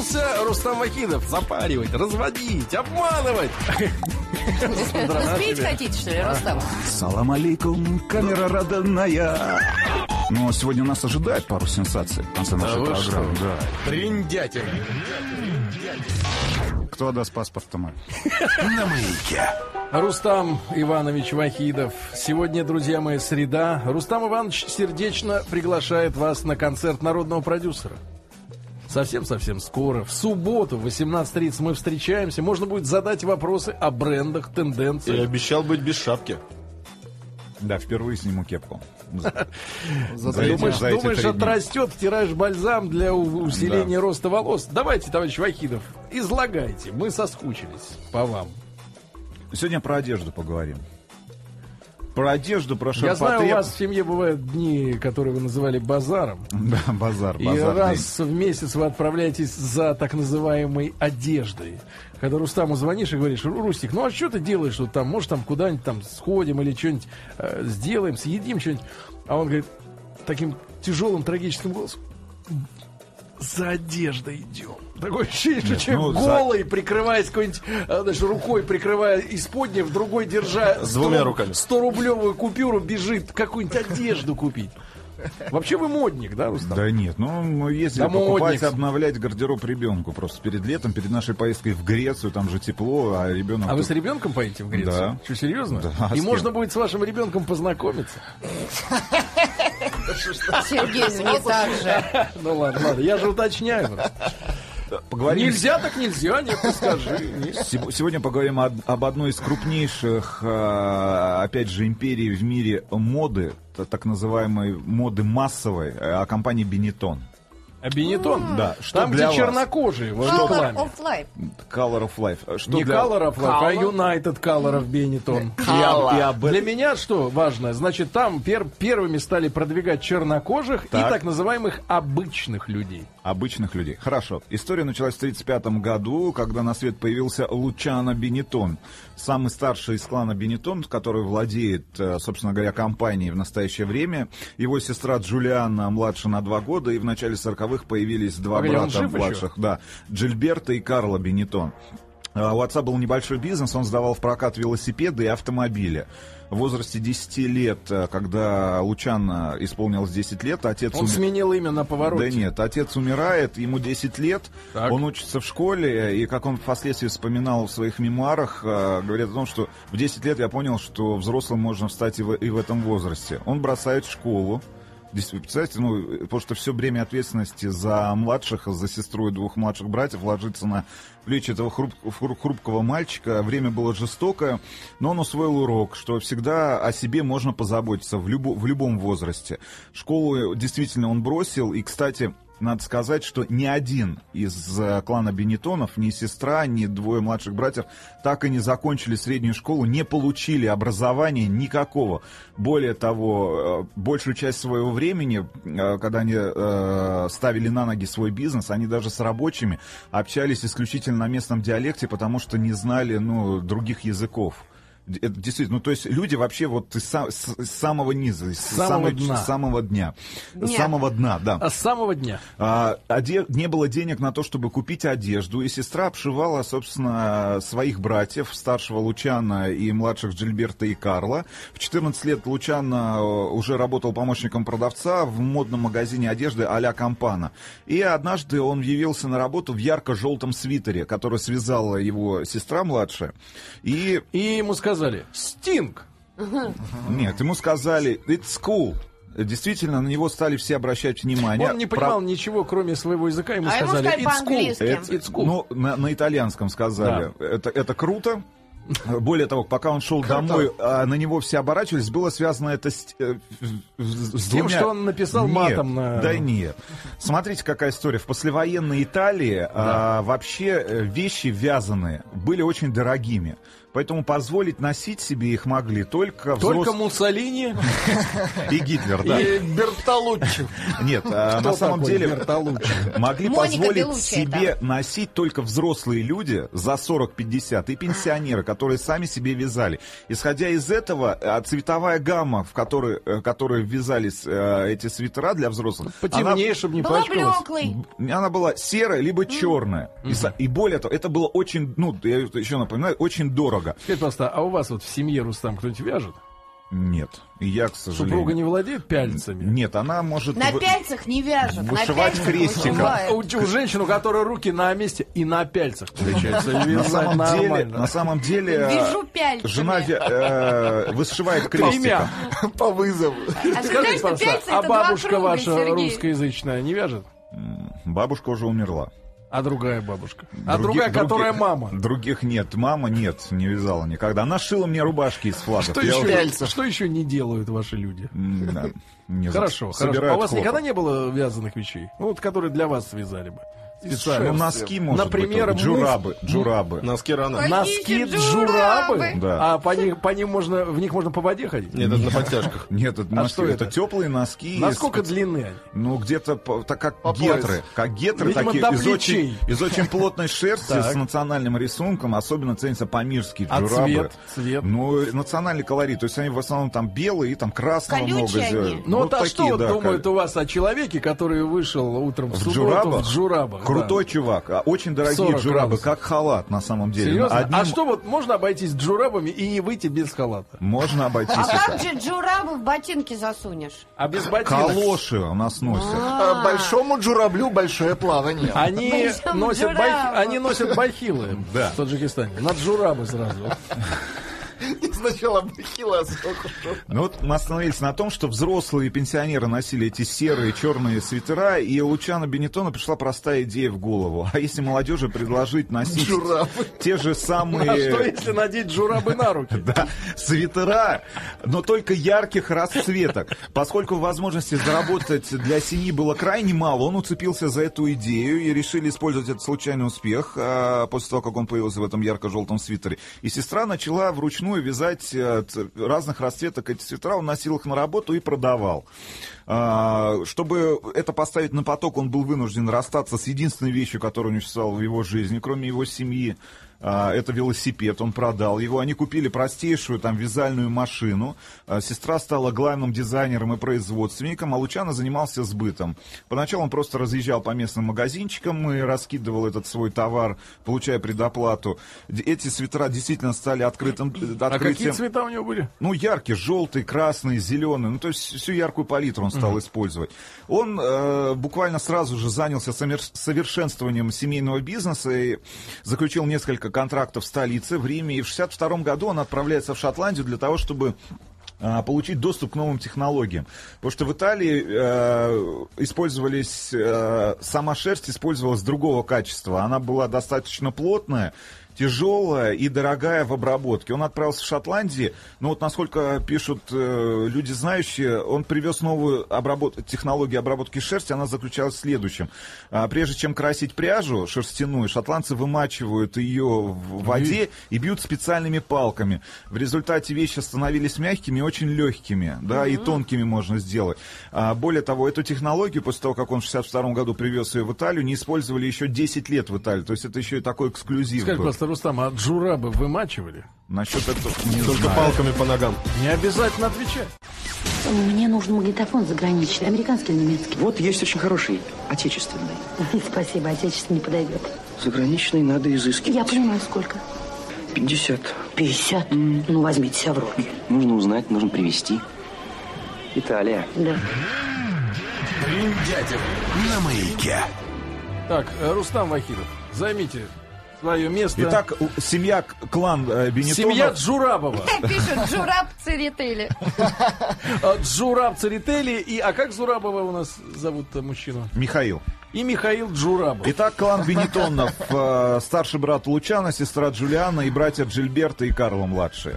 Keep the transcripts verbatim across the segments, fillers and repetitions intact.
Научился Рустам Вахидов запаривать, разводить, обманывать. Успеть хотите, что ли, Рустам? Салам алейкум, камера родная. Но сегодня нас ожидает пару сенсаций в конце нашей Да программы. Да. Триндятина. Кто отдаст паспорт, Тамар? На Маяке. Рустам Иванович Вахидов. Сегодня, друзья мои, среда. Рустам Иванович сердечно приглашает вас на концерт народного продюсера. Совсем-совсем скоро, в субботу, в восемнадцать тридцать мы встречаемся. Можно будет задать вопросы о брендах, тенденциях. И обещал быть без шапки. Да, впервые сниму кепку. Думаешь, думаешь отрастет, втираешь бальзам для усиления Да. роста волос? Давайте, товарищ Вахидов, излагайте. Мы соскучились по вам. Сегодня про одежду поговорим. Про одежду, про Я ширпотреб. знаю, у вас в семье бывают дни, которые вы называли базаром. Да, базар, И базар. раз в месяц вы отправляетесь за так называемой одеждой. Когда Рустаму звонишь и говоришь: Рустик, ну а что ты делаешь тут там? Может, там куда-нибудь там сходим или что-нибудь э, сделаем, съедим что-нибудь? А он говорит таким тяжелым, трагическим голосом: за одеждой идем. Такое ощущение, что Нет, человек ну, голый, прикрываясь какой-нибудь, э, значит, рукой прикрывая исподнее, в другой держа С двумя руками. сто-рублевую купюру, бежит какую-нибудь одежду купить. Вообще вы модник, да, Рустам? Да нет, ну мы ездили Да покупать, модник. обновлять гардероб ребенку. Просто перед летом, перед нашей поездкой в Грецию, там же тепло, а ребенок... А вы тут- с ребенком поедете в Грецию? Да. Что, серьезно? Да, а И с можно кем? будет с вашим ребенком познакомиться? Сергей, ну не так же. Ну ладно, ладно, я же уточняю. Поговорим. Нельзя так нельзя, нет, ты скажи. Нет. Сего- Сегодня поговорим о- об одной из крупнейших, э, опять же, империй в мире моды, т- так называемой моды массовой, э, о компании Benetton. А Бенетон? Да, что Там, для где вас? чернокожие в Color рекламе. of Life. Color of Life. Что Не для- Color of Life, а United Color of Benetton. И об- и об Для этом- меня что важно? Значит, там пер- первыми стали продвигать чернокожих Так. и так называемых обычных людей. Обычных людей. Хорошо. История началась в тридцать пятом году, когда на свет появился Лучано Бенетон. Самый старший из клана Бенетон, который владеет, э, собственно говоря, компанией в настоящее время. Его сестра Джулиана младше на два года, и в начале сороковых появились два Погоди, он брата жив младших. Да, Джильберто и Карло Бенетон. А У отца был небольшой бизнес, он сдавал в прокат велосипеды и автомобили. В возрасте десяти лет, э, когда Лучано исполнилось десять лет, отец Он умер- сменил имя на повороте. Да нет, отец умирает, ему десять лет, Так. он учится в школе, и как он впоследствии вспоминал в своих мемуарах, э, говорит о том, что в десять лет я понял, что взрослым можно стать и в, и в этом возрасте. Он бросает школу. Здесь, вы представляете, ну, потому что все бремя ответственности за младших, за сестру и двух младших братьев ложится на плечи этого хруп- хру- хрупкого мальчика. Время было жестокое, но он усвоил урок, что всегда о себе можно позаботиться в, любо- в любом возрасте. Школу действительно он бросил, и, кстати, надо сказать, что ни один из э, клана Бенетонов, ни сестра, ни двое младших братьев так и не закончили среднюю школу, не получили образования никакого. Более того, э, большую часть своего времени, э, когда они э, ставили на ноги свой бизнес, они даже с рабочими общались исключительно на местном диалекте, потому что не знали, ну, других языков. Это действительно, ну то есть люди вообще вот из са- с, с самого низа, из самого самой- дна. с самого дня, Дня. с самого дна, да. А с самого дня. А, оде- не было денег на то, чтобы купить одежду, и сестра обшивала, собственно, своих братьев, старшего Лучано и младших Джильберто и Карла. В четырнадцать лет Лучано уже работал помощником продавца в модном магазине одежды а-ля Кампана. И однажды он явился на работу в ярко-желтом свитере, который связала его сестра младшая. И И ему сказали: Стинг. нет, ему сказали «it's cool». Действительно, на него стали все обращать внимание. Он не Про- понимал ничего, кроме своего языка. Ему А ему сказали: сказали it's cool. по-английски. It's, it's cool. Ну, на, на итальянском сказали. Это, это круто. Более того, пока он шел домой, а на него все оборачивались, было связано это с, э, с- с С тем, двумя- что он написал Нет, матом на- Да нет. Смотрите, какая история. В послевоенной Италии а, вообще э, вещи вязаные были очень дорогими. Поэтому позволить носить себе их могли только Только взрослые... Муссолини И Гитлер, да. и Бертолуччи. Нет, а, на самом такой деле Бертолуччи? могли Моника позволить Белуччи себе носить только взрослые люди за сорок-пятьдесят и пенсионеры, которые сами себе вязали. Исходя из этого, а, цветовая гамма, в которой, э, которой ввязались э, эти свитера для взрослых, Потемнее, чтобы не Была пачкалась. блеклой. она, она была серая либо черная. И, со- и более того, это было очень, ну, я еще напоминаю, очень дорого. Скажите, просто, а у вас вот в семье, Рустам, кто-нибудь вяжет? Нет. И я, к сожалению... Супруга не владеет пяльцами? Нет, она может... На вы- пяльцах не вяжут. На вышивать пяльцах крестиком. вышивают. У, у женщин, у которой руки на месте и на пяльцах, получается, На вязать самом, деле, нормально. на самом деле, Вяжу э, пяльцами. жена вя- э, вышивает крестиком. Имя. По вызову. А ты знаешь, Скажите, что пожалуйста, пяльцы а это два бабушка круга, ваша Сергей? русскоязычная не вяжет? Бабушка уже умерла. А другая бабушка? А Други- другая, других- которая мама? Других нет. Мама нет, не вязала никогда. Она шила мне рубашки из флагов. Что Я еще, уже- что еще не делают ваши люди? М, да, не знаю. Хорошо, хорошо. А Собирают у вас хлопок. никогда не было вязаных вещей? Ну, вот, которые для вас связали бы? Специально. Ну, носки, может Например, быть. Джурабы. Джурабы. Носки рано. Ой. Носки Какие джурабы? джурабы? Да. А по, них, по ним можно, в них можно по воде ходить? Нет, это на подтяжках. Нет, это, А носки, что это? это? теплые носки. Насколько специ- длины они? Ну, где-то по- так как По гетры. пояс. Как гетры Видимо, такие до из очень, плечей. из очень плотной шерсти Так. с национальным рисунком. Особенно ценятся памирские А джурабы. цвет? Цвет? Ну, национальный колорит. То есть они в основном там белые, и там красного Колючие много. они. сделали. Ну, вот а что такие, вот да, думают кол- у вас о человеке, который вышел утром в, в субботу джурабах? в джурабах? Крутой чувак. А очень дорогие сорок джурабы, градусов. как халат на самом деле. Серьезно? Одним А что вот можно обойтись джурабами и не выйти без халата? Можно обойтись. А и как так. же джурабы в ботинки засунешь? А без ботинок? Калоши у нас носят. А большому джураблю большое плавание. Они Большому носят, джурабу. бах... Они носят бахилы Да. в Таджикистане. На джурабы сразу. Сначала бахила, а сколько что. Ну вот мы остановились на том, что взрослые пенсионеры носили эти серые черные свитера, и Лучано Бенеттоно пришла простая идея в голову. А если молодежи предложить носить Джурабы. те же А что, самые если надеть джурабы на руки? да, свитера, но только ярких расцветок? Поскольку возможности заработать для семьи было крайне мало, он уцепился за эту идею и решили использовать этот случайный успех а, после того, как он появился в этом ярко-желтом свитере. И сестра начала вручную вязать э, ц- разных расцветок эти свитера, он носил их на работу и продавал. А, чтобы это поставить на поток, он был вынужден расстаться с единственной вещью, которая у него существовала в его жизни, кроме его семьи. А, это велосипед, он продал его. Они купили простейшую там вязальную машину. А, сестра стала главным дизайнером и производственником, а Лучано занимался сбытом. Поначалу он просто разъезжал по местным магазинчикам и раскидывал этот свой товар, получая предоплату. Д- Эти свитера действительно стали открытым, А какие открытием. цвета у него были? Ну, яркий, желтый, красный, зеленый. Ну, то есть всю яркую палитру он стал использовать. Он э, буквально сразу же занялся самер- совершенствованием семейного бизнеса и заключил несколько контрактов в столице, в Риме. И в шестьдесят втором году он отправляется в Шотландию для того, чтобы а, получить доступ к новым технологиям. Потому что в Италии э, использовались, э, сама шерсть использовалась другого качества. Она была достаточно плотная, тяжелая и дорогая в обработке. Он отправился в Шотландию, но вот насколько пишут э, люди знающие, он привез новую обработ... технологию обработки шерсти, она заключалась в следующем. А, прежде чем красить пряжу шерстяную, шотландцы вымачивают ее в воде и бьют специальными палками. В результате вещи становились мягкими и очень легкими, да, и тонкими можно сделать. А, более того, эту технологию, после того, как он в шестьдесят втором году привез ее в Италию, не использовали еще десять лет в Италии. То есть это еще и такой эксклюзив Скажи, был. просто, Рустам, а джурабы вымачивали? Насчет этого не Только знаю. палками по ногам. Не обязательно отвечать. Мне нужен магнитофон заграничный, американский или немецкий. Вот есть очень хороший, отечественный. Спасибо, отечественный не подойдет. Заграничный надо изыскивать. Я понимаю, сколько. пятьдесят. пятьдесят? Ну, возьмите себя в руки. Нужно узнать, нужно привезти. Италия. Да. Бриндятин на маяке. Так, э, Рустам Вахидов, займите свое место. Итак, у- семья, к- клан э, Бенеттонов. Семья Джурабова. Пишут Джураб Церетели. А, Джураб Церетели. И, а как Зурабова у нас зовут-то мужчину? Михаил. и Михаил Джурабов. Итак, клан Бенетонов. э, Старший брат Лучано, сестра Джулиана и братья Джильберто и Карло младшие.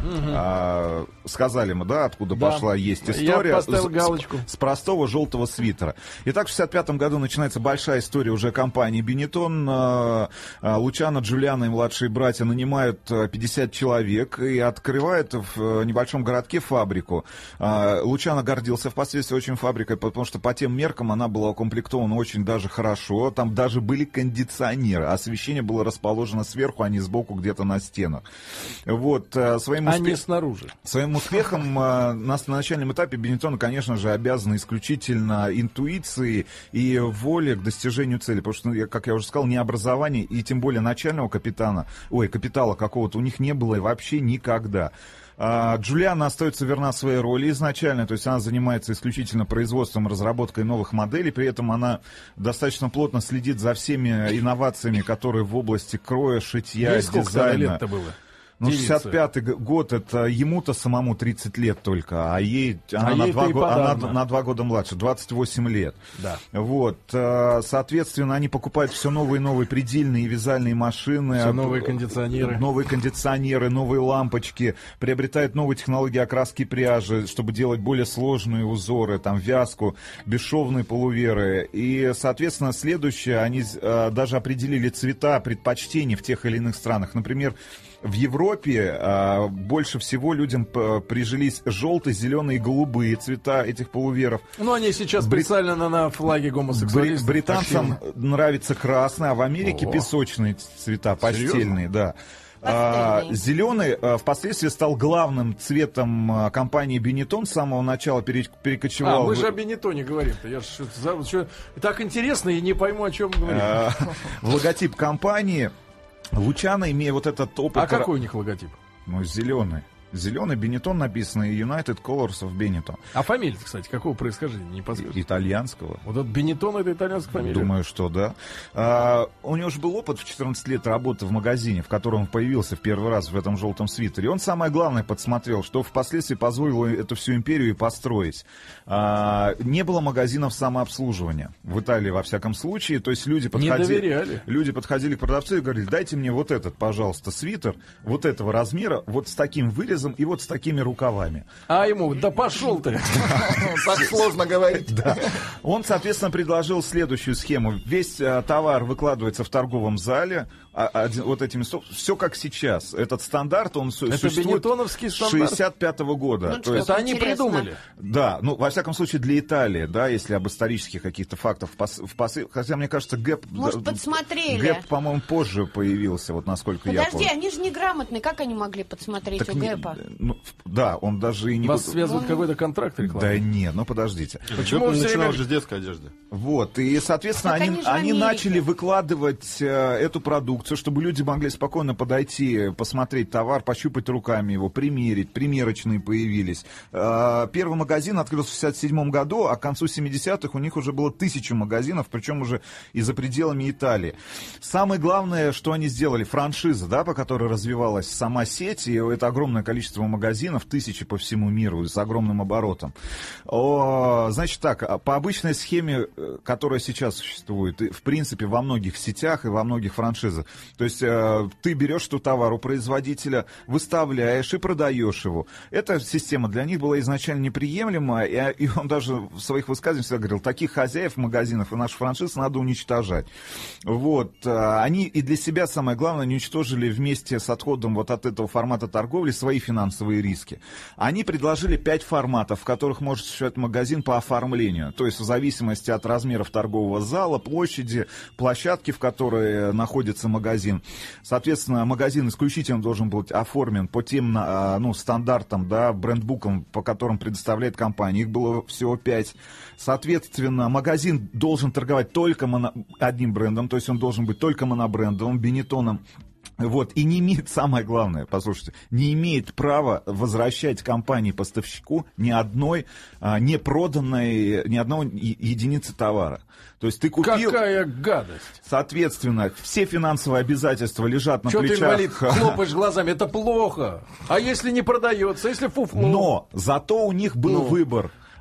А, сказали мы, да, откуда Да. пошла есть Я история. поставил С- галочку. С, с простого желтого свитера. Итак, в шестьдесят пятом году начинается большая история уже компании Бенетон. Э, э, Лучано, Джулиано и младшие братья нанимают э, пятьдесят человек и открывают в э, небольшом городке фабрику. Э, Лучано гордился впоследствии очень фабрикой, потому что по тем меркам она была укомплектована очень даже хорошо. Там даже были кондиционеры. Освещение было расположено сверху, а не сбоку где-то на стенах. Вот, э, своим, А успе- не снаружи. своим успехом э, на, на начальном этапе Бенетон, конечно же, обязаны исключительно интуиции и воле к достижению цели. Потому что, ну, я- как я уже сказал, ни образования и тем более начального капитана, ой, капитала какого-то у них не было вообще никогда. А, Джулиана остается верна своей роли изначально, то есть она занимается исключительно производством, разработкой новых моделей, при этом она достаточно плотно следит за всеми инновациями, которые в области кроя, шитья, Ей сколько тогда дизайна. лет-то было? Ну, Девица. шестьдесят пятый г- год, это ему-то самому тридцать лет только, а ей, она, А на, ей-то два и го- она подавно. на два года младше, двадцать восемь лет. Да. Вот, э, соответственно, они покупают все новые и новые предельные и вязальные машины. Все э, новые п- кондиционеры. Новые кондиционеры, новые лампочки, приобретают новые технологии окраски пряжи, чтобы делать более сложные узоры, там, вязку, бесшовные полуверы. И, соответственно, следующее, они э, даже определили цвета предпочтений в тех или иных странах. Например, в Европе а, больше всего людям п- прижились желтые, зеленые и голубые цвета этих полуверов. Ну, они сейчас Бри- специально на, на флаге Бри- гомосексуалистов. британцам активно. нравится красный, а в Америке О. песочные цвета, Серьезно? постельные, да. Пастельные. Зеленый а, впоследствии стал главным цветом а, компании Бенетон. С самого начала пере- А, перекочевал... мы в- же о Бенетоне говорим-то. Я ж что-то за- что- так интересно и не пойму, о чем говорим. а, в логотип компании. Лучано, имея вот этот опыт... А какой у них логотип? Ну, зеленый. Зеленый Бенетон написано и United Colors of Benetton. А фамилия, кстати, какого происхождения, не подскажете? Итальянского. Вот этот Бенетон — это итальянская фамилия. Думаю, что да. А, у него же был опыт в четырнадцать лет работы в магазине, в котором он появился в первый раз в этом желтом свитере. И он самое главное подсмотрел, что впоследствии позволило эту всю империю и построить. А, не было магазинов самообслуживания в Италии, во всяком случае. То есть люди Не подходили, доверяли. люди подходили к продавцу и говорили: дайте мне вот этот, пожалуйста, свитер, вот этого размера, вот с таким вырезом и вот с такими рукавами. А ему, да пошел ты. Так сложно говорить. Да. Он, соответственно, предложил следующую схему. Весь а, товар выкладывается в торговом зале, а, один- вот этими стоп- все как сейчас. Этот стандарт, он су- Это существует бенетоновский с стандарт? шестьдесят пятого года. Ну, То что, есть, Это они Интересно. придумали. да, ну, во всяком случае, для Италии, да, если об исторических каких-то фактах, в пос- в пос- хотя, мне кажется, гэп... Может, да, подсмотрели? Гэп, по-моему, позже появился, вот насколько я Подожди, помню. они же неграмотные. Как они могли подсмотреть Так у не- Гэпа? ну, в- да, он даже и не... Вас буд- связывает какой-то контракт Да рекламы. не, ну подождите. Почему Он все начинал время- же с детской одежды. Вот, и, соответственно, Так они, они же в они Америке. начали выкладывать э, эту продукцию, чтобы люди могли спокойно подойти, посмотреть товар, пощупать руками его, примерить, примерочные появились. Э, первый магазин открылся в шестьдесят седьмом году, а к концу семидесятых у них уже было тысяча магазинов, причем уже и за пределами Италии. Самое главное, что они сделали, франшиза, да, по которой развивалась сама сеть, и это огромное количество магазинов, тысячи по всему миру, с огромным оборотом. О, значит так, по обычной схеме, э, которая сейчас существует, и, в принципе, во многих сетях и во многих франшизах, то есть э, ты берешь ту товар у производителя, выставляешь и продаешь его. Эта система для них была изначально неприемлема, и, и он даже в своих высказываниях всегда говорил: таких хозяев магазинов и наших франшиз надо уничтожать. Вот. э, Они и для себя, самое главное, не уничтожили вместе с отходом вот от этого формата торговли свои финансовые риски. Они предложили пять форматов, в которых может существовать магазин по оформлению. То есть в зависимости от размеров торгового зала, площади, площадки, в которой находится магазин. Соответственно, магазин исключительно должен быть оформлен по тем а, ну, стандартам, да, брендбукам, по которым предоставляет компания. Их было всего пять. Соответственно, магазин должен торговать только моно... одним брендом, то есть он должен быть только монобрендовым, Бенетоном. Вот, и не имеет, самое главное, послушайте, не имеет права возвращать компании-поставщику ни одной а, не проданной, ни одной е- единицы товара. То есть ты купил... Какая гадость. Соответственно, все финансовые обязательства лежат на Что ты, плечах... инвалид, хлопаешь глазами? Это плохо. А если не продается, если фуфло? Но зато у них был Ну. выбор.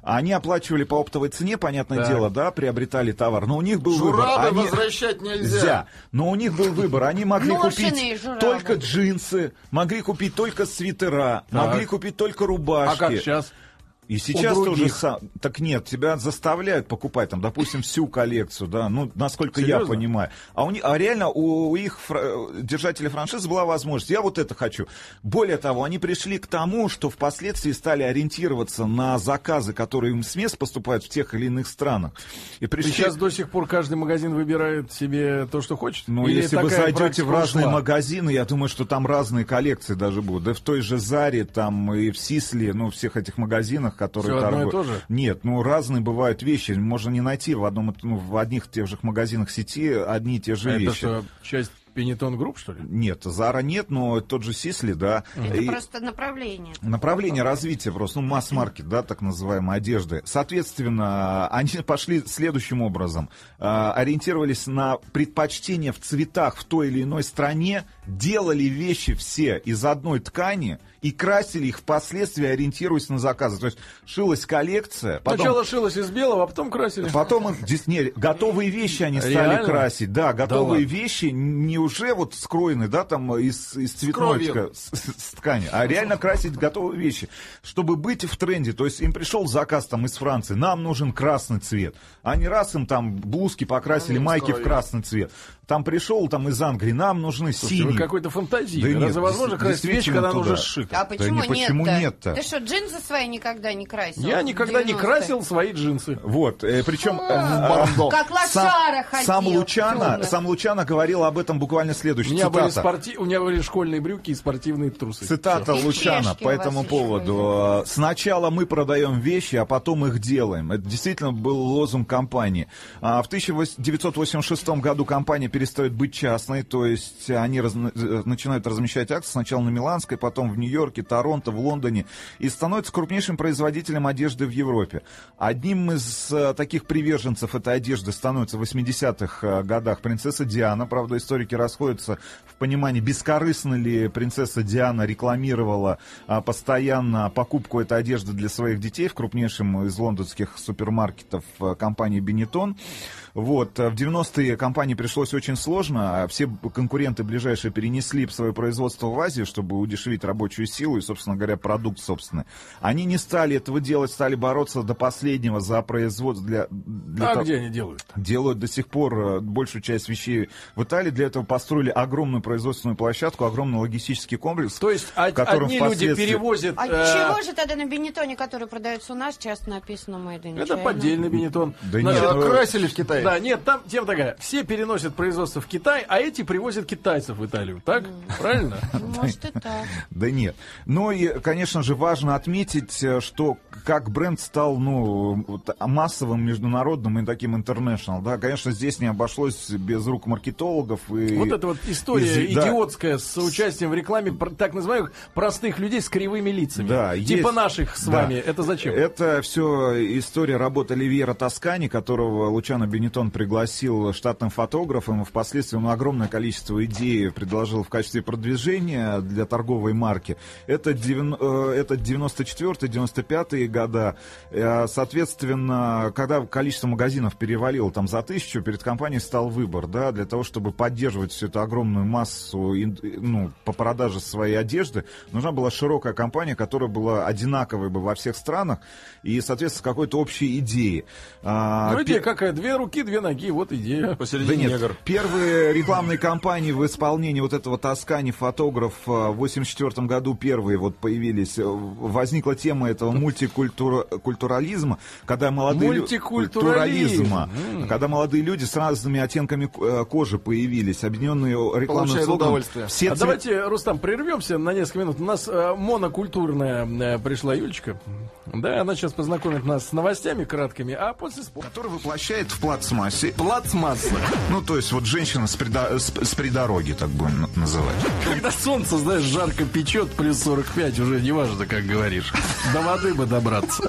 Они оплачивали по оптовой цене, понятное так. дело, да, приобретали товар, но у них был Журабы выбор. Они... возвращать нельзя. Нельзя. Но у них был выбор. Они могли Ношеные купить журабы. только джинсы, могли купить только свитера, Так. могли купить только рубашки. А как сейчас? И сейчас У тоже других. сам. Так нет, тебя заставляют покупать, там, допустим, всю коллекцию, да, ну, насколько Серьезно? я понимаю. А, у них, а реально у, у их фра- держателей франшизы была возможность. Я вот это хочу. Более того, они пришли к тому, что впоследствии стали ориентироваться на заказы, которые им с мест поступают в тех или иных странах. И И пришли... сейчас до сих пор каждый магазин выбирает себе то, что хочет? Ну, Или если вы такая зайдете практика в разные ушла? магазины, я думаю, что там разные коллекции даже будут. Да в той же Заре, там и в Сисле, ну, всех этих магазинах, которые Всё одно и торгуют. то же? Нет, ну, разные бывают вещи. Можно не найти в, одном, ну, в одних и тех же магазинах сети одни и те же А это вещи. что, часть Пенетон Групп, что ли? Нет, Зара нет, но тот же Сисли, да. Это И- просто направление. Направление развития просто, ну, масс-маркет, да, так называемой одежды. Соответственно, они пошли следующим образом. Э, ориентировались на предпочтения в цветах в той или иной стране, делали вещи все из одной ткани и красили их впоследствии, ориентируясь на заказы. То есть шилась коллекция, потом... Сначала шилось из белого, а потом красили. Потом их здесь не, готовые вещи они стали Реально? красить. Да, готовые ладно. вещи не уже вот скроены, да, там из, из цветной кровью. тка- с, с ткани, а реально красить готовые вещи, чтобы быть в тренде. То есть им пришел заказ там из Франции, нам нужен красный цвет. Они раз им там блузки покрасили, Они майки в кровью. красный цвет. Там пришел там из Англии, нам нужны Слушайте, вы синие. какой-то фантазии. Да нет, Разве возможно дес- красить вещь, действительно когда она туда. уже сшита? А почему, не почему нет-то? нет-то? Ты что, джинсы свои никогда не красил? Я в никогда не девяностые? красил свои джинсы. Вот, э, причем... Бардо. Как лошара ходил. Сам Лучано, темных. сам Лучано говорил об этом буквально У следующее. меня, были Цитата. спорти... У меня были школьные брюки и спортивные трусы. Цитата И Лучано чешки по у вас этому еще поводу. Сначала мы продаем вещи, а потом их делаем. Это действительно был лозунг компании. А В тысяча девятьсот восемьдесят шестом году компания перестает быть частной, то есть они раз... начинают размещать акции сначала на Миланской, потом в Нью-Йорке, Торонто, в Лондоне, и становятся крупнейшим производителем одежды в Европе. Одним из э, таких приверженцев этой одежды становится в восьмидесятых э, годах принцесса Диана. Правда, историки расходятся в понимании, бескорыстно ли принцесса Диана рекламировала а, постоянно покупку этой одежды для своих детей в крупнейшем из лондонских супермаркетов а, компании Benetton. Вот. В девяностые компании пришлось очень сложно. Все конкуренты ближайшие перенесли свое производство в Азию, чтобы удешевить рабочую силу и, собственно говоря, продукт собственный. Они не стали этого делать, стали бороться до последнего за производство. Для, для А того- где они делают? Делают до сих пор э, большую часть вещей в Италии. Для этого построили огромную производственную площадку, огромный логистический комплекс. То есть од- в котором одни люди впоследствии- перевозят... А э, чего же тогда на Бенетоне, который продается у нас, часто написано Made in Это China? поддельный Бенетон. Да Значит, нет, А красили в Китае. Да, нет, там тема такая. Все переносят производство в Китай, а эти привозят китайцев в Италию. Так? Правильно? Может и так. Да нет. Но и, конечно же, важно отметить, э, что как бренд стал, ну, вот, массовым, международным и таким international, да, конечно, здесь не обошлось без рук маркетологов. И, Вот эта вот история и- да. идиотская с участием в рекламе пр- так называемых простых людей с кривыми лицами. Да, Типа есть. наших с Да. вами. Это зачем? Это все история работы Оливьера Тоскани, которого Лучано Бенетон пригласил штатным фотографом, и впоследствии он огромное количество идей предложил в качестве продвижения для торговой марки. Это, девян- э, это девяносто четвёртый девяносто пятый года. Э, Соответственно, когда количество магазинов перевалило там за тысячу, перед компанией стал выбор, да, для того, чтобы поддерживать всю эту огромную массу, ин- ну, по продаже своей одежды, нужна была широкая компания, которая была одинаковой бы во всех странах и, соответственно, с какой-то общей идеей. А, Ну, идея пе- какая? Две руки, две ноги. Вот идея. да Посередине нет, негр. первые рекламные кампании в исполнении вот этого Тоскани фотограф в восемьдесят четвёртом году первые вот появились. Возникла тема этого мультикультурализма, когда молодые лю- Мультикультурализм. культурализма, когда молодые люди с разными оттенками э, кожи появились, объединенные рекламным Получают слоганом. удовольствие. Все А цве- давайте, Рустам, прервемся на несколько минут. У нас э, монокультурная э, пришла Юлечка. Да, она сейчас познакомит нас с новостями краткими, а после спорта. который воплощает в плацмассе. Плацмасса. Ну, то есть вот женщина с, придо- с, с придороги, так будем на- называть. Когда солнце, знаешь, жарко печет, плюс сорок пять, уже не важно, как говоришь. До воды бы добраться.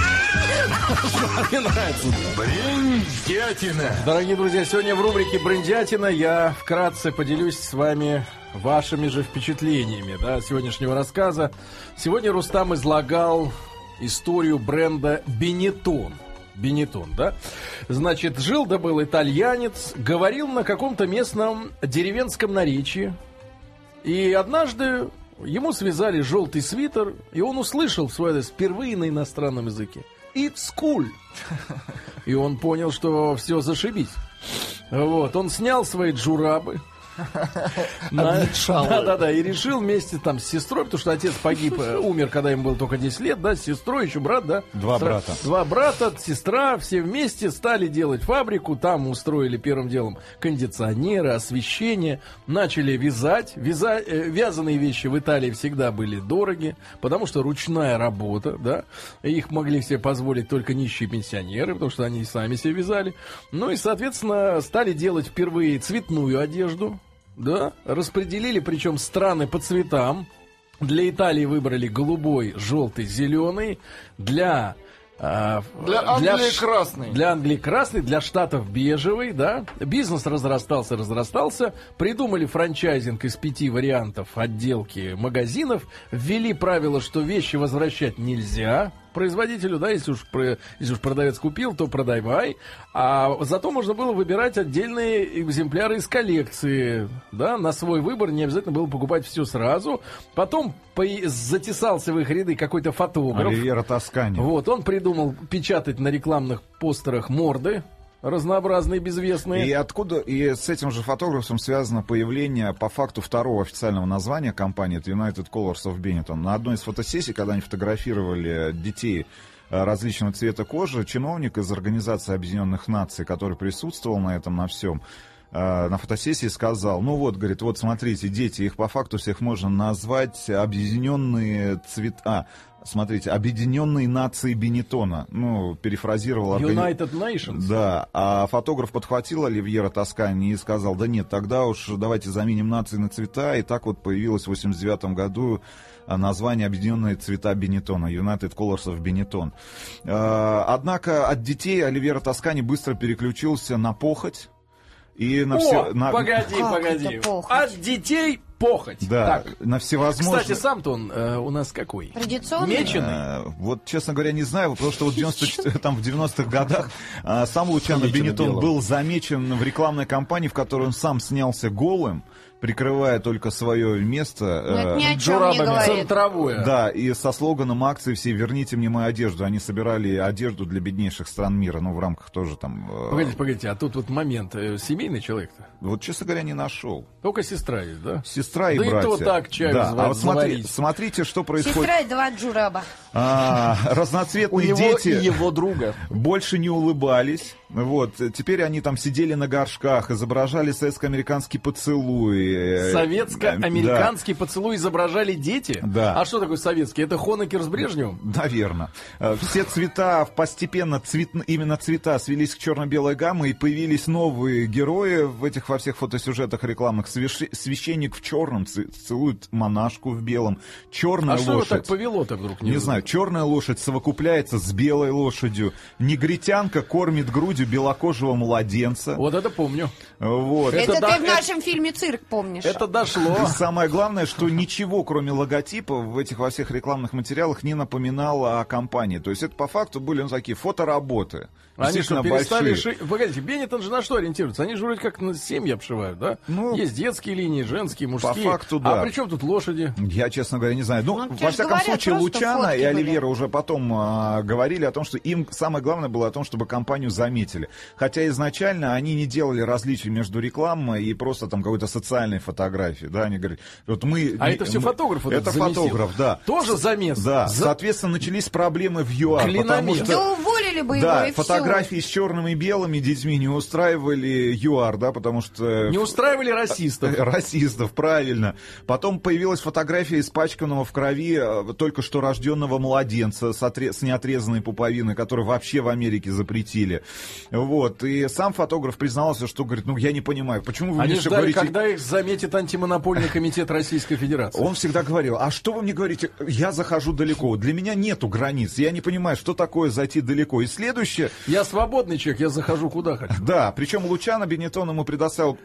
Мне нравится. Брендятина. Дорогие друзья, сегодня в рубрике «Брендятина» я вкратце поделюсь с вами вашими же впечатлениями, да, сегодняшнего рассказа. Сегодня Рустам излагал историю бренда Benetton. Benetton, да? Значит, жил да был итальянец, говорил на каком-то местном деревенском наречии. И однажды ему связали желтый свитер, и он услышал в свой адрес впервые на иностранном языке. It's cool. И он понял, что все, зашибись. Вот, он снял свои джурабы. Да-да-да, и решил вместе там с сестрой, потому что отец погиб, умер, когда ему было только десять лет, да, с сестрой, еще брат, да. Два брата. Два брата, сестра, все вместе стали делать фабрику, там устроили первым делом кондиционеры, освещение, начали вязать. Вяза... Вязаные вещи в Италии всегда были дороги, потому что ручная работа, да, их могли себе позволить только нищие пенсионеры, потому что они сами себе вязали. Ну и, соответственно, стали делать впервые цветную одежду. Да, распределили, причем страны по цветам. Для Италии выбрали голубой, желтый, зеленый. Для, э, для Англии для, красный. Для Англии красный, для Штатов бежевый, да. Бизнес разрастался, разрастался. Придумали франчайзинг из пяти вариантов отделки магазинов. Ввели правило, что вещи возвращать нельзя производителю, да, если уж, если уж продавец купил, то продавай. А зато можно было выбирать отдельные экземпляры из коллекции, да, на свой выбор, не обязательно было покупать все сразу. Потом по- затесался в их ряды какой-то фотограф. Оливьеро Тоскани. Вот, он придумал печатать на рекламных постерах морды разнообразные, безвестные. И откуда, и с этим же фотографом связано появление по факту второго официального названия компании, это United Colors of Benetton. На одной из фотосессий, когда они фотографировали детей различного цвета кожи, чиновник из Организации Объединенных Наций, который присутствовал на этом, на всем, на фотосессии сказал, ну вот, говорит, вот смотрите, дети, их по факту всех можно назвать объединенные цвета. Смотрите, объединенные нации Бенеттона. Ну, перефразировал... United Nations. Да, а фотограф подхватил Оливьеро Тоскани и сказал, да нет, тогда уж давайте заменим нации на цвета. И так вот появилось в восемьдесят девятом году название «Объединенные цвета Бенеттона», United Colors of Benetton. Однако от детей Оливьеро Тоскани быстро переключился на похоть. И на О, все, на... погоди, Как погоди. это похоть? От детей похоть. Да, Так. на всевозможные... Кстати, сам-то он э, у нас какой? Традиционный? Меченый? Э, Вот, честно говоря, не знаю, потому что вот в девяностых, там, в девяностых годах а, сам Лучано Бенеттон был замечен в рекламной кампании, в которой он сам снялся голым, прикрывая только свое место. Ну, это э, ни о чем не Джурабами, говорит. центровое. Да, и со слоганом акции все «Верните мне мою одежду». Они собирали одежду для беднейших стран мира, ну, в рамках тоже там... э, Погодите, погодите, а тут вот момент. э, Семейный человек-то? Вот, честно говоря, не нашел. Только сестра есть, да? Сестра и Да и братья. то так чаю да. зва- А вот смотри, заварить. смотрите, что происходит. Сестра и два джураба. А, У разноцветные него дети... и его друга. больше не улыбались. Вот. Теперь они там сидели на горшках, изображали советско-американский поцелуй. Советско-американский поцелуй изображали дети? Да. А что такое советский? Это Хонекер с Брежневым? Наверное. Все цвета, постепенно цвет, именно цвета свелись к черно-белой гамме, и появились новые герои в этих во всех фотосюжетах рекламных. Свящ- Священник в черном ц- целует монашку в белом. Черная А что его лошадь. так повело-то вдруг? Не знаю, черная лошадь совокупляется с белой лошадью. Негритянка кормит грудью белокожего младенца. Вот это помню. Вот. Это Это, да- ты в нашем фильме «Цирк» помнишь. Это дошло. И самое главное, что ничего, кроме логотипа, в этих во всех рекламных материалах не напоминало о компании. То есть это по факту были ну, такие фотоработы. Они что, Действительно перестали большие. шить? Погодите, Бенеттон же на что ориентируется? Они же вроде как на семьи обшивают, да? Ну, есть детские линии, женские, мужские. факту, да. А при чем тут лошади? Я, честно говоря, не знаю. Ну, Ну, те во ж всяком говорят, случае, просто Лучано фотки и были. Оливьеро уже потом а, говорили о том, что им самое главное было о том, чтобы компанию заметили. Хотя изначально они не делали различий между рекламой и просто там какой-то социальной фотографией. Да, они говорят, вот мы... А это все мы- фотограф вот Это этот замесил. фотограф, да. Тоже замес? Да, За- соответственно, начались проблемы в ЮАР, Клиномер. потому что... Да уволили бы Да, его, и фотографии с черными и белыми детьми не устраивали ЮАР, да, потому что... Не устраивали расистов. Расистов, правильно. Потом появилась фотография испачканного в крови э, только что рожденного младенца с, отре- с неотрезанной пуповиной, который вообще в Америке запретили. Вот. И сам фотограф признался, что говорит, ну я не понимаю, почему вы Они мне все ждали, говорите... когда их заметит антимонопольный комитет Российской Федерации. Он всегда говорил, а что вы мне говорите, я захожу далеко, для меня нету границ, я не понимаю, что такое зайти далеко. И следующее... Я свободный человек, я захожу куда хочу. Да, причем Лучано Бенеттон ему предоставил по-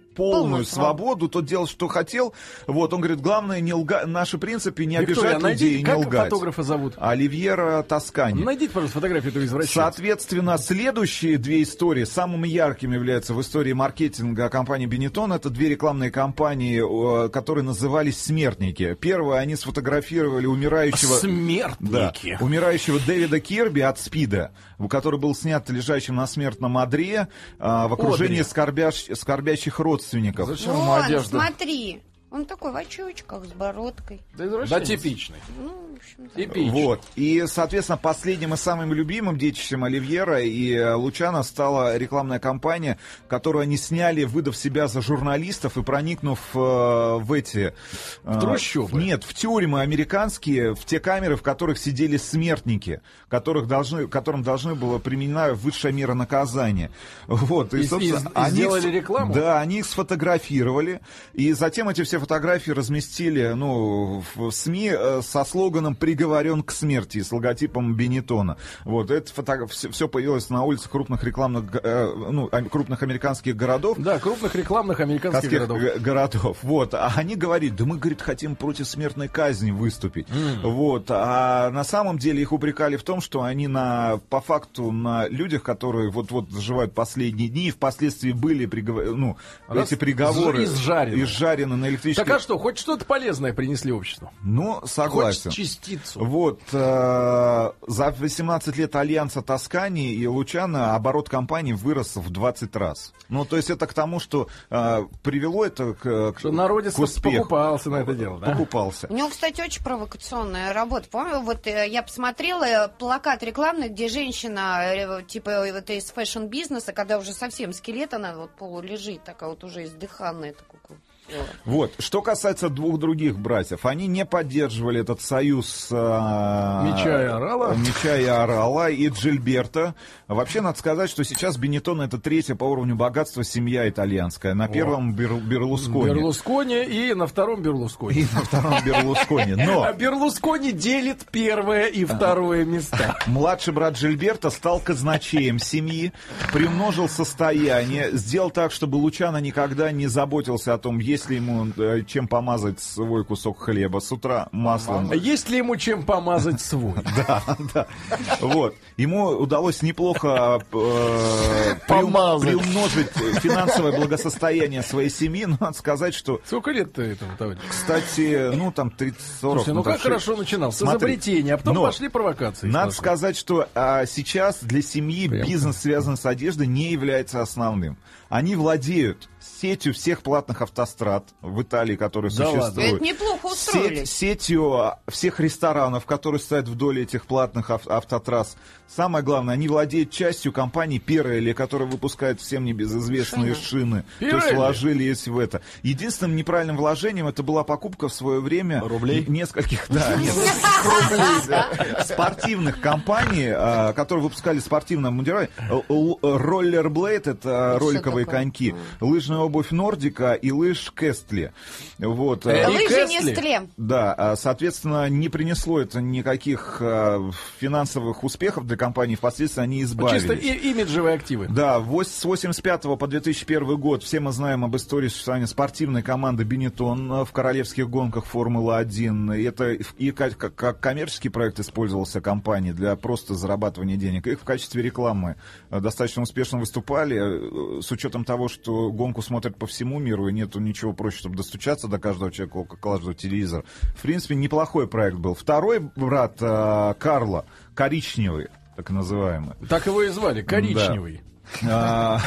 полную Полную свободу, тот делал, что хотел. Вот, он говорит, главное, не лга... наши принципы не Виктория, обижать людей и не как лгать. фотографа зовут? Оливьера Тоскани. Найдите, пожалуйста, фотографию этого извращенца. Соответственно, следующие две истории самыми яркими являются в истории маркетинга компании Benetton. Это две рекламные кампании, которые назывались «Смертники». Первое, они сфотографировали умирающего... Смертники. Да, умирающего Дэвида Кирби от СПИДа, который был снят лежащим на смертном одре в окружении скорбящ... скорбящих родственников. Зачем ему Вон, одежда? смотри. Он такой в очочках, с бородкой. Да, да, типичный. Ну, в общем, да. Типичный. Вот. И, соответственно, последним и самым любимым детищем Оливьера и Лучано стала рекламная кампания, которую они сняли, выдав себя за журналистов и проникнув э, в эти... Э, в трущобы? Нет, в тюрьмы американские, в те камеры, в которых сидели смертники, которых должны, которым должны было применена высшая мера наказания. Вот. И, И, собственно, и, и они сделали их, рекламу? Да, они их сфотографировали, и затем эти все фотографии разместили, ну, в СМИ э, со слоганом «Приговорен к смерти» с логотипом Benetton. Вот, это фото... все, все появилось на улицах крупных рекламных, э, ну, крупных американских городов. Да, крупных рекламных американских городов. Г- городов. Вот, а они говорят, да мы, говорит, хотим против смертной казни выступить. Mm. Вот, а на самом деле их упрекали в том, что они на, по факту на людях, которые вот-вот доживают последние дни, и впоследствии были приговор... ну, Раз эти приговоры изжарены. изжарены на электрическом. Так а что, хоть что-то полезное принесли обществу? Ну, согласен. Хоть частицу. Вот, э, за восемнадцать лет альянса Тоскани и Лучано оборот компании вырос в двадцать раз. Ну, то есть это к тому, что э, привело это к, что народец к успеху. покупался на это дело, да? Покупался. У него, кстати, очень провокационная работа. Помню, вот э, я посмотрела плакат рекламный, где женщина, э, типа, вот из фэшн-бизнеса, когда уже совсем скелет, она вот полулежит, такая вот уже издыханная. Такая. Вот. Что касается двух других братьев, они не поддерживали этот союз э, Меча и Орала. Меча и Орала и Джильберто. Вообще, надо сказать, что сейчас Benetton — это третья по уровню богатства семья итальянская. На первом Бер, Берлускони. Берлускони и на втором Берлускони. И на втором Берлускони. Но а Берлускони делит первое и второе места. Младший брат Джильберто стал казначеем семьи, приумножил состояние, сделал так, чтобы Лучано никогда не заботился о том, есть ли ему э, чем помазать свой кусок хлеба с утра маслом. Есть ли ему чем помазать свой? Да, да. Вот. Ему удалось неплохо э, Помазать. приумножить финансовое благосостояние своей семьи, но надо сказать, что... Сколько лет-то этому товарищу? Кстати, ну там тридцать-сорок. Слушайте, ну как хорошо начинал, с Смотри, изобретения, а потом но пошли провокации. Надо сразу. сказать, что а, сейчас для семьи Прям. бизнес, связанный с одеждой, не является основным. Они владеют сетью всех платных автострад в Италии, которые Да ладно. существуют. Это неплохо устроили. Сеть, сетью всех ресторанов, которые стоят вдоль этих платных ав- автотрасс. Самое главное, они владеют частью компании Pirelli, которая выпускает всем небезызвестные шины. То есть Pirelli. вложились в это. Единственным неправильным вложением это была покупка в свое время Рублей? нескольких, да, нет, рублей, да, спортивных компаний, а, которые выпускали спортивное мундирование. Rollerblade — это роликовые такое? коньки, лыжная обувь Нордика и лыж Кестли. Вот. Э, Лыжи Кэсли? Нестле. Да, а, соответственно, не принесло это никаких а, финансовых успехов для компании. Впоследствии они избавились. Чисто и- имиджевые активы. Да, вось- с восемьдесят пятого по две тысячи первый год все мы знаем об истории существования спортивной команды Benetton в королевских гонках Формулы один. И это и как, как- как коммерческий проект использовался компанией для просто зарабатывания денег. Их в качестве рекламы э, достаточно успешно выступали, э, с учетом того, что гонку смотрят по всему миру, и нету ничего проще, чтобы достучаться до каждого человека, у каждого телевизора. В принципе, неплохой проект был. Второй брат э, Карло, коричневый, так называемый. Так его и звали, коричневый. А,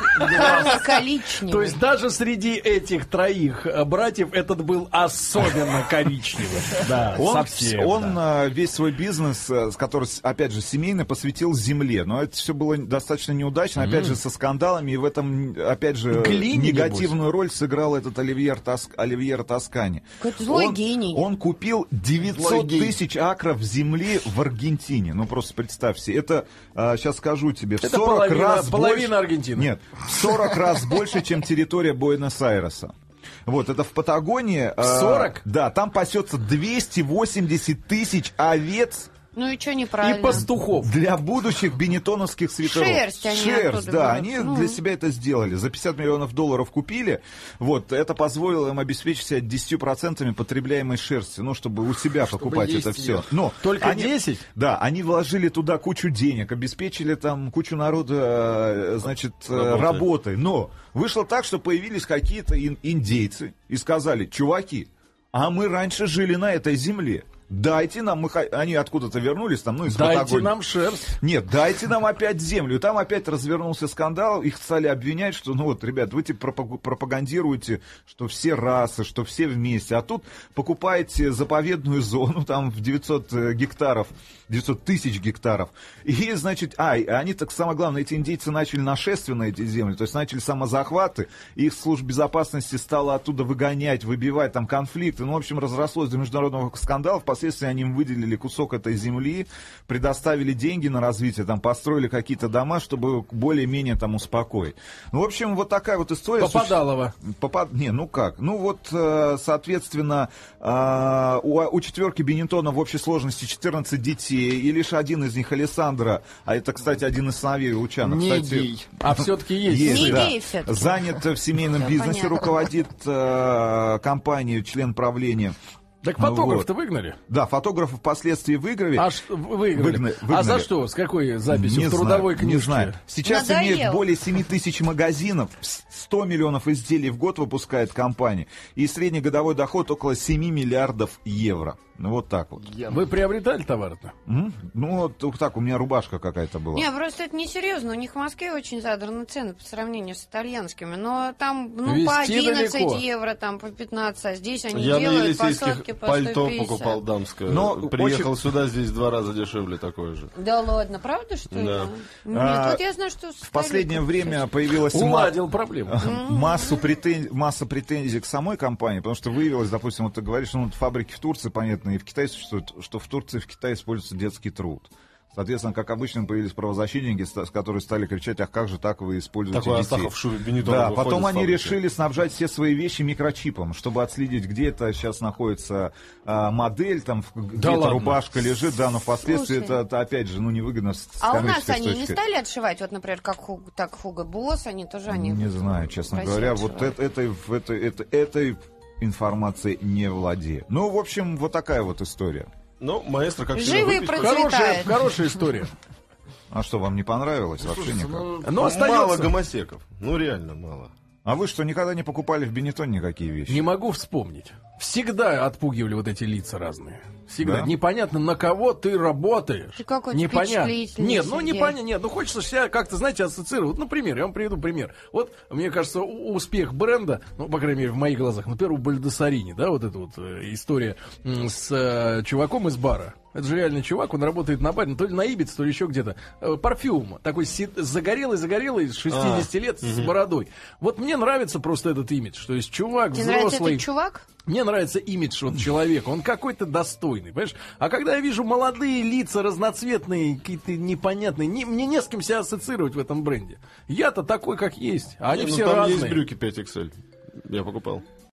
Коричневый. То есть даже среди этих троих э, братьев этот был особенно коричневый. Да, Он, совсем. он да. а, весь свой бизнес, а, с который, с- опять же, семейный, посвятил земле. Но это все было достаточно неудачно, опять же, со скандалами. И в этом, опять же, Глине, негативную роль сыграл этот Оливьер, Тоск... Оливьер Тоскани. Какой-то злой он, гений. Он купил девятьсот тысяч акров земли в Аргентине. Ну, просто представь себе. Это, а, сейчас скажу тебе, в Это сорок половина- раз половина больше... Аргентины. Нет, в сорок раз больше, чем территория Буэнос-Айреса. Вот, это в Патагонии. В сорок? Э, да, там пасется двести восемьдесят тысяч овец Ну и что И неправильно? пастухов. Для будущих бенетоновских свитеров. Шерсть они Шерсть, оттуда да, берут. они Ну. для себя это сделали. За пятьдесят миллионов долларов купили. Вот, это позволило им обеспечить себя десятью процентами потребляемой шерсти. Ну, чтобы у себя покупать есть это все. её. Но Только они- десять? Да, они вложили туда кучу денег, обеспечили там кучу народа, э, значит, э, Работой. работой. Но вышло так, что появились какие-то ин- индейцы и сказали: чуваки, а мы раньше жили на этой земле. Дайте нам, мы, ха- они откуда-то вернулись там, ну, из Дайте Патагонии. нам шерсть. Нет, дайте нам опять землю. И там опять развернулся скандал. Их стали обвинять, что, ну вот, ребят, вы типа пропаг- пропагандируете, что все расы, что все вместе. А тут покупаете заповедную зону, там в девятьсот гектаров, девятьсот тысяч гектаров. И, значит, а, и они, так самое главное, эти индейцы начали нашествие на эти земли, то есть начали самозахваты. Их служба безопасности стала оттуда выгонять, выбивать там конфликты. Ну, в общем, разрослось до международного скандала. Впоследствии они им выделили кусок этой земли, предоставили деньги на развитие, там построили какие-то дома, чтобы более-менее там успокоить. Ну, в общем, вот такая вот история. Попадалово. Попад... Не, ну как? Ну вот, э, соответственно, э, у, у четверки Бенетона в общей сложности четырнадцать детей, и лишь один из них, Алессандро, а это, кстати, один из сыновей Лучано. Не Кстати, гей. А все-таки есть. есть, Не да. гей всё-таки. Занят в семейном Всё бизнесе, понятно. руководит э, компанией, член правления. Так фотограф-то Вот. выгнали? Да, фотографов впоследствии выиграли. А ш- выиграли. Выгнали, А выгнали. за что? С какой записью? Не В трудовой знаю, книжке? не знаю. Сейчас Надоел. имеет более семь тысяч магазинов, сто миллионов изделий в год выпускает компания. И средний годовой доход около семь миллиардов евро. Ну вот так вот. Вы приобретали товар-то? М? Ну вот вот так, у меня рубашка какая-то была. Не, просто это несерьезно. У них в Москве очень задраны цены по сравнению с итальянскими. Но там, ну, Везти по одиннадцать далеко. евро, там, по пятнадцать. А здесь они Я на делают по Елисейских сотке, по пальто сто пятьдесят. покупал дамское. Но Приехал очень- сюда, здесь в два раза дешевле такое же. Да ладно, правда, что ли? Да. Нет, А, вот я знаю, что... В последнее время появилась ма- Уладил проблему. массу претензий, масса претензий к самой компании, потому что выявилось, допустим, вот ты говоришь, ну, вот фабрики в Турции, понятно, и в Китае существуют, что в Турции и в Китае используется детский труд. Соответственно, как обычно, появились правозащитники, ста- которые стали кричать: ах, как же так вы используете Такой детей? Астахов в шубе Бенетона Да, выходит потом с они фабрики. решили снабжать все свои вещи микрочипом, чтобы отследить, где это сейчас находится а, модель, там в- где-то ладно? рубашка лежит, да, но впоследствии Слушай. это, это, опять же, ну, невыгодно с А у нас коммерческой они не точки. стали отшивать? Вот, например, как Хуг, так Хуго Босс, они тоже они... Не знаю, честно Россию говоря, вот отшивают. это, этой, в этой, это, этой информацией не владею. Ну, в общем, вот такая вот история. Ну, маэстро, как всегда, Живые выпить процветают. Хорошая, хорошая история. А что, вам не понравилось? Вообще Слушайте, никак. ну, Но мало остается. гомосеков. Ну, реально мало. А вы что, никогда не покупали в Бенетоне никакие вещи? Не могу вспомнить. Всегда отпугивали вот эти лица разные. Всегда. Да? Непонятно, на кого ты работаешь. Ты какой-то Непонятно. впечатлительный, Нет, ну Сергей. непонятно. Нет, ну хочется себя как-то, знаете, ассоциировать. Ну, пример, я вам приведу пример. Вот, мне кажется, у- успех бренда, ну, по крайней мере, в моих глазах, например, у Бальдасарини, да, вот эта вот э, история м, с э, чуваком из бара. Это же реальный чувак, он работает на баре, ну, то ли на Ибице, то ли еще где-то. Э, парфюм. Такой си- загорелый-загорелый, с шестидесяти лет, с бородой. Вот мне нравится просто этот имидж. То есть чувак Тебе нравится взрослый. этот чувак? Мне нравится имидж вот человека, он какой-то достойный, понимаешь? А когда я вижу молодые лица, разноцветные, какие-то непонятные, не, мне не с кем себя ассоциировать в этом бренде. Я-то такой, как есть, а они Не, ну, все там разные. есть брюки пять икс эль. Я покупал.